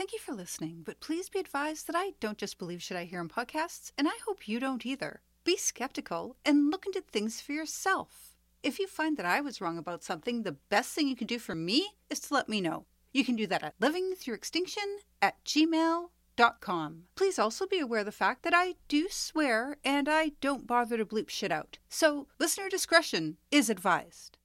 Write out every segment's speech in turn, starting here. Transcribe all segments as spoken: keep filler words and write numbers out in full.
Thank you for listening, but please be advised that I don't just believe shit I hear in podcasts, and I hope you don't either. Be skeptical and look into things for yourself. If you find that I was wrong about something, the best thing you can do for me is to let me know. You can do that at livingthroughextinction at gmail dot com. Please also be aware of the fact that I do swear and I don't bother to bleep shit out. So listener discretion is advised.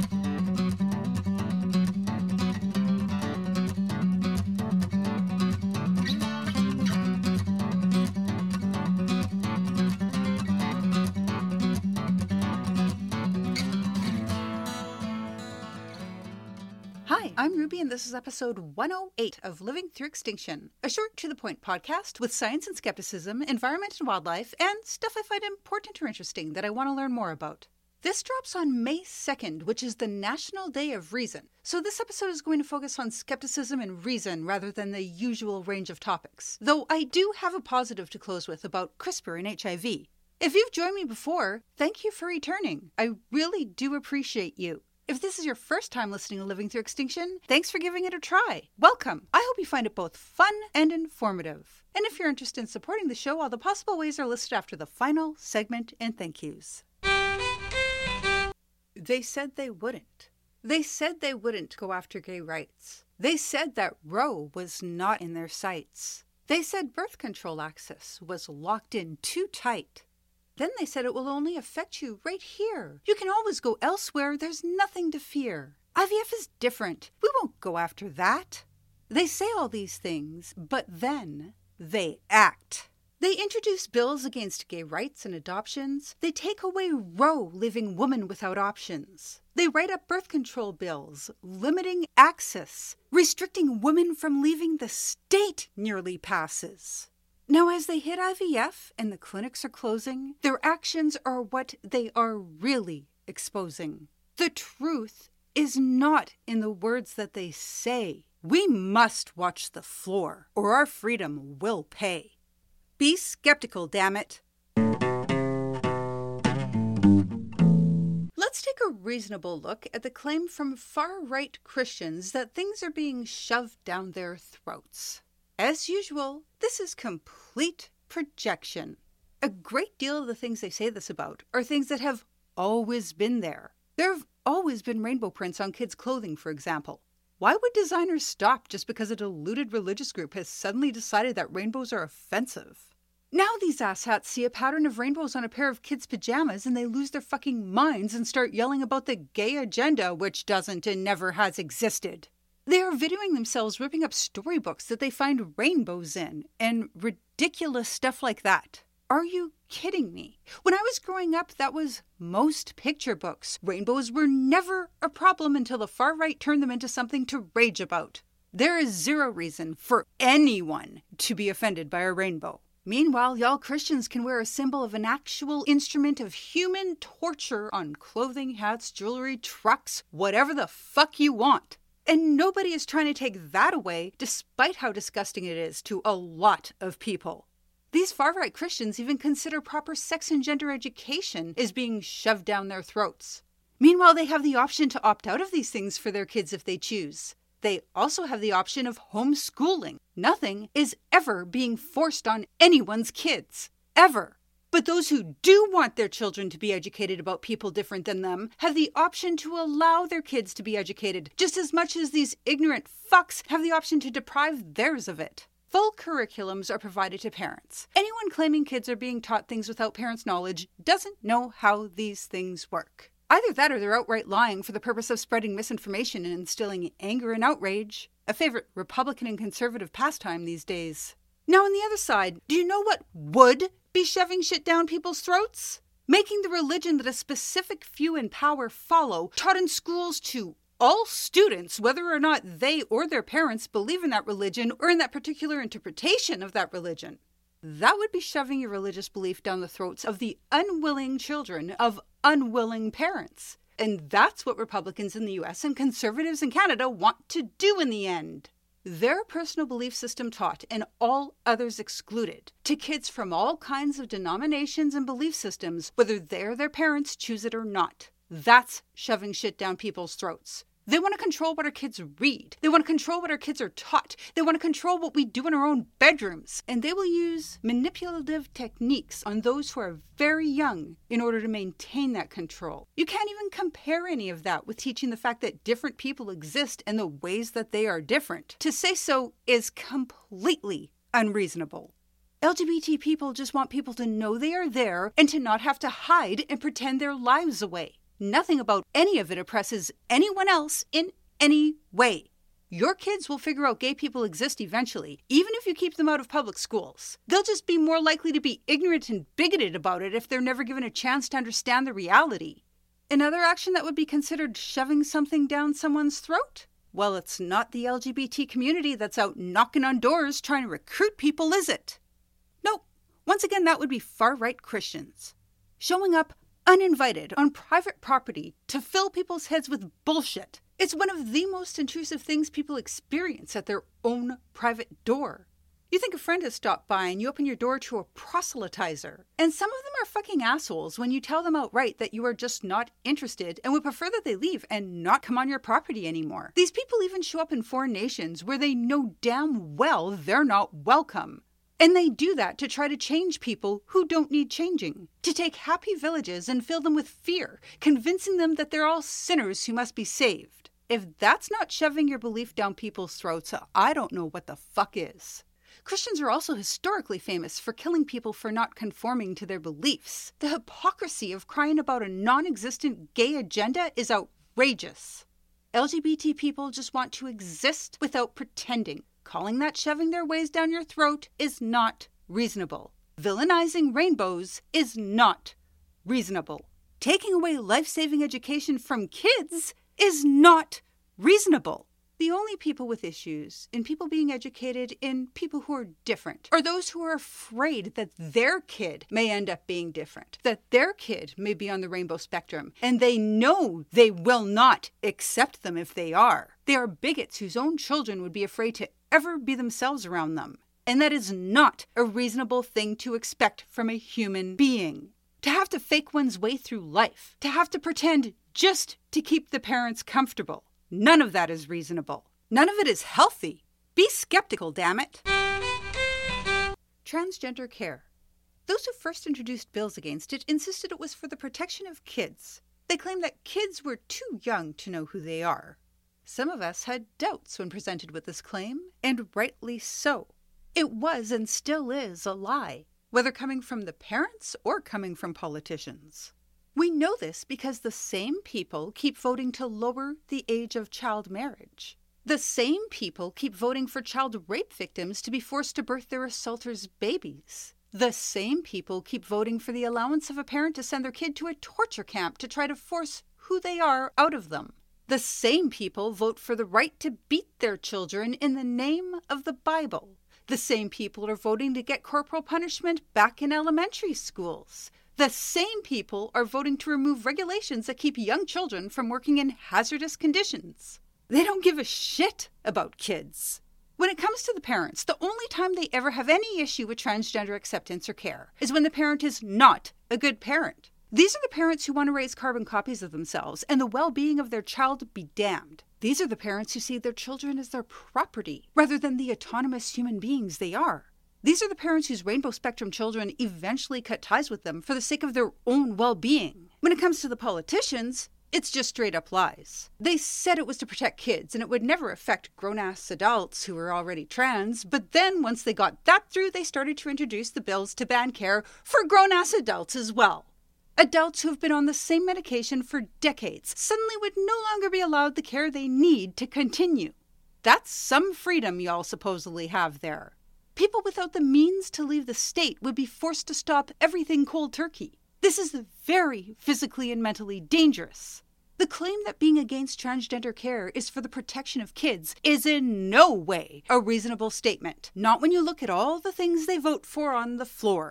Hi, I'm Ruby, and this is episode one oh eight of Living Through Extinction, a short to-the-point podcast with science and skepticism, environment and wildlife, and stuff I find important or interesting that I want to learn more about. This drops on May second, which is the National Day of Reason, so this episode is going to focus on skepticism and reason rather than the usual range of topics, though I do have a positive to close with about CRISPR and H I V. If you've joined me before, thank you for returning. I really do appreciate you. If this is your first time listening to Living Through Extinction, thanks for giving it a try. Welcome. I hope you find it both fun and informative. And if you're interested in supporting the show, all the possible ways are listed after the final segment and thank yous. They said they wouldn't. They said they wouldn't go after gay rights. They said that Roe was not in their sights. They said birth control access was locked in too tight. Then they said it will only affect you right here. You can always go elsewhere. There's nothing to fear. I V F is different. We won't go after that. They say all these things, but then they act. They introduce bills against gay rights and adoptions. They take away Roe, leaving women without options. They write up birth control bills, limiting access, restricting women from leaving the state nearly passes. Now, as they hit I V F and the clinics are closing, their actions are what they are really exposing. The truth is not in the words that they say. We must watch the floor, or our freedom will pay. Be skeptical, damn it. Let's take a reasonable look at the claim from far-right Christians that things are being shoved down their throats. As usual, this is complete projection. A great deal of the things they say this about are things that have always been there. There have always been rainbow prints on kids' clothing, for example. Why would designers stop just because a deluded religious group has suddenly decided that rainbows are offensive? Now these asshats see a pattern of rainbows on a pair of kids' pajamas and they lose their fucking minds and start yelling about the gay agenda, which doesn't and never has existed. They are videoing themselves ripping up storybooks that they find rainbows in, and ridiculous stuff like that. Are you kidding me? When I was growing up, that was most picture books. Rainbows were never a problem until the far right turned them into something to rage about. There is zero reason for anyone to be offended by a rainbow. Meanwhile, y'all Christians can wear a symbol of an actual instrument of human torture on clothing, hats, jewelry, trucks, whatever the fuck you want. And nobody is trying to take that away, despite how disgusting it is to a lot of people. These far-right Christians even consider proper sex and gender education is being shoved down their throats. Meanwhile, they have the option to opt out of these things for their kids if they choose. They also have the option of homeschooling. Nothing is ever being forced on anyone's kids. Ever. But those who do want their children to be educated about people different than them have the option to allow their kids to be educated, just as much as these ignorant fucks have the option to deprive theirs of it. Full curriculums are provided to parents. Anyone claiming kids are being taught things without parents' knowledge doesn't know how these things work. Either that or they're outright lying for the purpose of spreading misinformation and instilling anger and outrage, a favorite Republican and conservative pastime these days. Now, on the other side, do you know what would be shoving shit down people's throats? Making the religion that a specific few in power follow taught in schools to all students, whether or not they or their parents believe in that religion or in that particular interpretation of that religion. That would be shoving your religious belief down the throats of the unwilling children of unwilling parents. And that's what Republicans in the U S and conservatives in Canada want to do in the end. Their personal belief system taught and all others excluded to kids from all kinds of denominations and belief systems, whether they or their parents choose it or not. That's shoving shit down people's throats. They want to control what our kids read. They want to control what our kids are taught. They want to control what we do in our own bedrooms. And they will use manipulative techniques on those who are very young in order to maintain that control. You can't even compare any of that with teaching the fact that different people exist and the ways that they are different. To say so is completely unreasonable. L G B T people just want people to know they are there and to not have to hide and pretend their lives away. Nothing about any of it oppresses anyone else in any way. Your kids will figure out gay people exist eventually, even if you keep them out of public schools. They'll just be more likely to be ignorant and bigoted about it if they're never given a chance to understand the reality. Another action that would be considered shoving something down someone's throat? Well, it's not the L G B T community that's out knocking on doors trying to recruit people, is it? Nope. Once again, that would be far-right Christians. Showing up uninvited on private property to fill people's heads with bullshit. It's one of the most intrusive things people experience at their own private door. You think a friend has stopped by and you open your door to a proselytizer. And some of them are fucking assholes when you tell them outright that you are just not interested and would prefer that they leave and not come on your property anymore. These people even show up in foreign nations where they know damn well they're not welcome. And they do that to try to change people who don't need changing. To take happy villages and fill them with fear, convincing them that they're all sinners who must be saved. If that's not shoving your belief down people's throats, I don't know what the fuck is. Christians are also historically famous for killing people for not conforming to their beliefs. The hypocrisy of crying about a non-existent gay agenda is outrageous. L G B T people just want to exist without pretending. Calling that shoving their ways down your throat is not reasonable. Villainizing rainbows is not reasonable. Taking away life-saving education from kids is not reasonable. The only people with issues in people being educated in people who are different are those who are afraid that their kid may end up being different, that their kid may be on the rainbow spectrum, and they know they will not accept them if they are. They are bigots whose own children would be afraid to ever be themselves around them. And that is not a reasonable thing to expect from a human being. To have to fake one's way through life, to have to pretend just to keep the parents comfortable. None of that is reasonable. None of it is healthy. Be skeptical, damn it. Transgender care. Those who first introduced bills against it insisted it was for the protection of kids. They claimed that kids were too young to know who they are. Some of us had doubts when presented with this claim, and rightly so. It was and still is a lie, whether coming from the parents or coming from politicians. We know this because the same people keep voting to lower the age of child marriage. The same people keep voting for child rape victims to be forced to birth their assaulters' babies. The same people keep voting for the allowance of a parent to send their kid to a torture camp to try to force who they are out of them. The same people vote for the right to beat their children in the name of the Bible. The same people are voting to get corporal punishment back in elementary schools. The same people are voting to remove regulations that keep young children from working in hazardous conditions. They don't give a shit about kids. When it comes to the parents, the only time they ever have any issue with transgender acceptance or care is when the parent is not a good parent. These are the parents who want to raise carbon copies of themselves and the well-being of their child be damned. These are the parents who see their children as their property rather than the autonomous human beings they are. These are the parents whose rainbow spectrum children eventually cut ties with them for the sake of their own well-being. When it comes to the politicians, it's just straight up lies. They said it was to protect kids and it would never affect grown-ass adults who are already trans, but then once they got that through, they started to introduce the bills to ban care for grown-ass adults as well. Adults who have been on the same medication for decades suddenly would no longer be allowed the care they need to continue. That's some freedom y'all supposedly have there. People without the means to leave the state would be forced to stop everything cold turkey. This is very physically and mentally dangerous. The claim that being against transgender care is for the protection of kids is in no way a reasonable statement. Not when you look at all the things they vote for on the floor.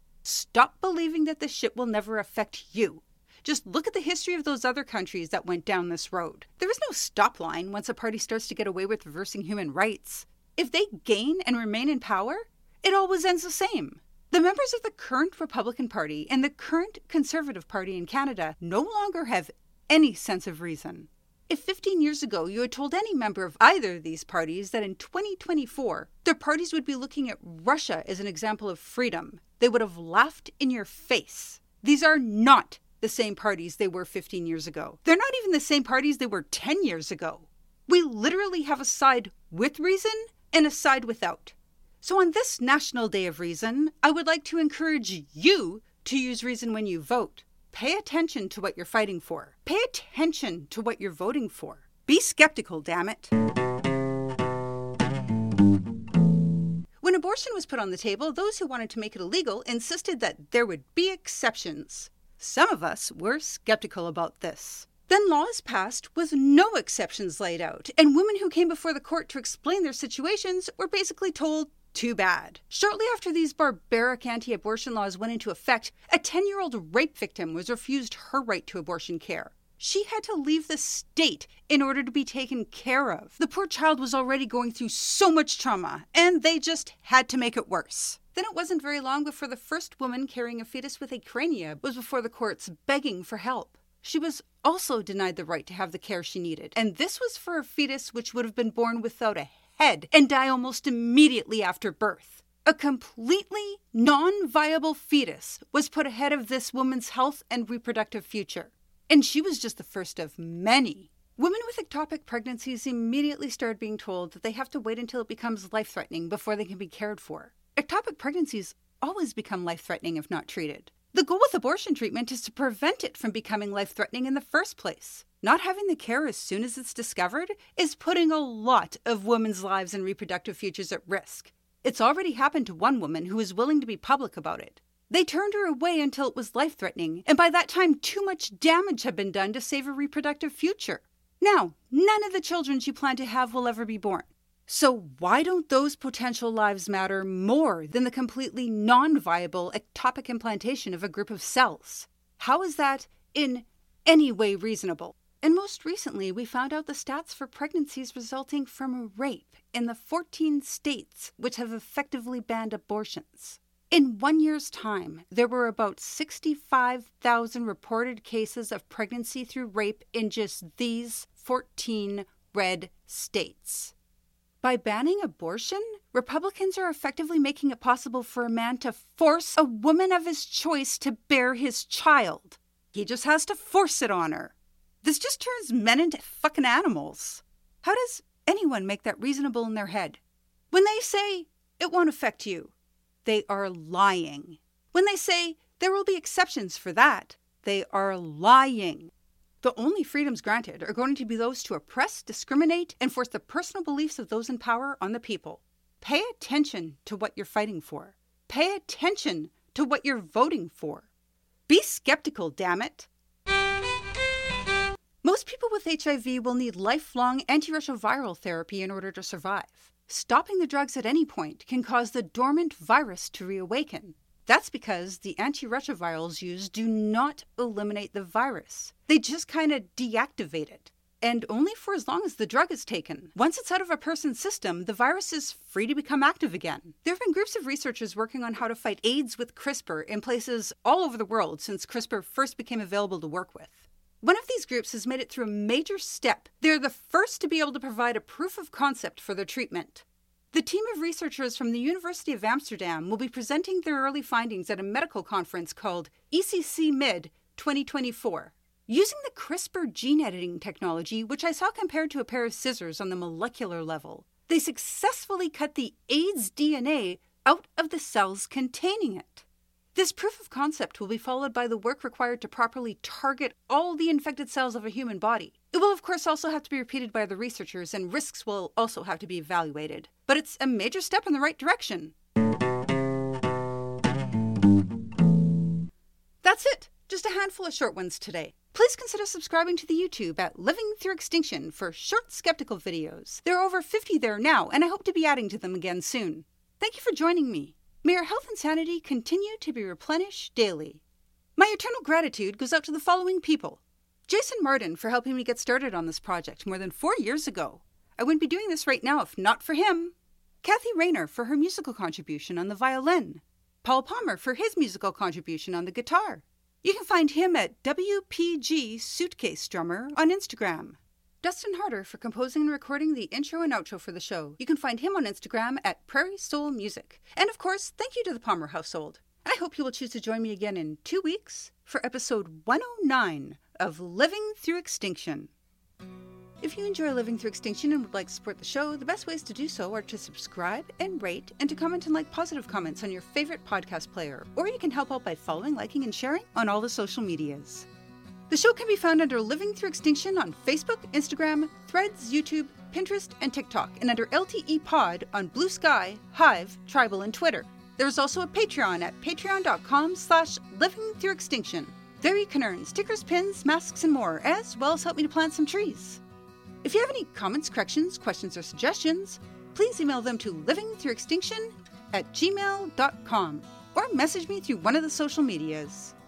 Stop believing that this shit will never affect you. Just look at the history of those other countries that went down this road. There is no stop line once a party starts to get away with reversing human rights. If they gain and remain in power, it always ends the same. The members of the current Republican Party and the current Conservative Party in Canada no longer have any sense of reason. If fifteen years ago you had told any member of either of these parties that in twenty twenty-four their parties would be looking at Russia as an example of freedom, they would have laughed in your face. These are not the same parties they were fifteen years ago. They're not even the same parties they were ten years ago. We literally have a side with reason and a side without. So on this National Day of Reason, I would like to encourage you to use reason when you vote. Pay attention to what you're fighting for. Pay attention to what you're voting for. Be skeptical, damn it. When abortion was put on the table, those who wanted to make it illegal insisted that there would be exceptions. Some of us were skeptical about this. Then laws passed with no exceptions laid out, and women who came before the court to explain their situations were basically told, too bad. Shortly after these barbaric anti-abortion laws went into effect, a ten-year-old rape victim was refused her right to abortion care. She had to leave the state in order to be taken care of. The poor child was already going through so much trauma, and they just had to make it worse. Then it wasn't very long before the first woman carrying a fetus with acrania was before the courts begging for help. She was also denied the right to have the care she needed, and this was for a fetus which would have been born without a head and die almost immediately after birth. A completely non-viable fetus was put ahead of this woman's health and reproductive future. And she was just the first of many. Women with ectopic pregnancies immediately started being told that they have to wait until it becomes life-threatening before they can be cared for. Ectopic pregnancies always become life-threatening if not treated. The goal with abortion treatment is to prevent it from becoming life-threatening in the first place. Not having the care as soon as it's discovered is putting a lot of women's lives and reproductive futures at risk. It's already happened to one woman who was willing to be public about it. They turned her away until it was life-threatening, and by that time too much damage had been done to save her reproductive future. Now, none of the children she planned to have will ever be born. So why don't those potential lives matter more than the completely non-viable ectopic implantation of a group of cells? How is that in any way reasonable? And most recently, we found out the stats for pregnancies resulting from rape in the fourteen states which have effectively banned abortions. In one year's time, there were about sixty-five thousand reported cases of pregnancy through rape in just these fourteen red states. By banning abortion, Republicans are effectively making it possible for a man to force a woman of his choice to bear his child. He just has to force it on her. This just turns men into fucking animals. How does anyone make that reasonable in their head? When they say, it won't affect you, they are lying. When they say, there will be exceptions for that, they are lying. The only freedoms granted are going to be those to oppress, discriminate, and force the personal beliefs of those in power on the people. Pay attention to what you're fighting for. Pay attention to what you're voting for. Be skeptical, damn it. Most people with H I V will need lifelong antiretroviral therapy in order to survive. Stopping the drugs at any point can cause the dormant virus to reawaken. That's because the antiretrovirals used do not eliminate the virus. They just kind of deactivate it. And only for as long as the drug is taken. Once it's out of a person's system, the virus is free to become active again. There have been groups of researchers working on how to fight AIDS with CRISPR in places all over the world since CRISPR first became available to work with. One of these groups has made it through a major step. They're the first to be able to provide a proof of concept for their treatment. The team of researchers from the University of Amsterdam will be presenting their early findings at a medical conference called E C C Mid twenty twenty-four. Using the CRISPR gene editing technology, which I saw compared to a pair of scissors on the molecular level, they successfully cut the AIDS D N A out of the cells containing it. This proof of concept will be followed by the work required to properly target all the infected cells of a human body. It will, of course, also have to be repeated by the researchers, and risks will also have to be evaluated. But it's a major step in the right direction. That's it. Just a handful of short ones today. Please consider subscribing to the YouTube at Living Through Extinction for short skeptical videos. There are over fifty there now, and I hope to be adding to them again soon. Thank you for joining me. May your health and sanity continue to be replenished daily. My eternal gratitude goes out to the following people. Jason Martin for helping me get started on this project more than four years ago. I wouldn't be doing this right now if not for him. Kathy Rayner for her musical contribution on the violin. Paul Palmer for his musical contribution on the guitar. You can find him at W P G Suitcase Drummer on Instagram. Dustin Harder for composing and recording the intro and outro for the show. You can find him on Instagram at Prairie Soul Music. And of course, thank you to the Palmer household. I hope you will choose to join me again in two weeks for episode one oh nine of Living Through Extinction. If you enjoy Living Through Extinction and would like to support the show, the best ways to do so are to subscribe and rate and to comment and like positive comments on your favorite podcast player. Or you can help out by following, liking, and sharing on all the social medias. The show can be found under Living Through Extinction on Facebook, Instagram, Threads, YouTube, Pinterest, and TikTok, and under L T E Pod on Blue Sky, Hive, Tribal, and Twitter. There is also a Patreon at patreon.com slash Living Through Extinction. There you can earn stickers, pins, masks, and more, as well as help me to plant some trees. If you have any comments, corrections, questions, or suggestions, please email them to livingthroughextinction at gmail dot com or message me through one of the social medias.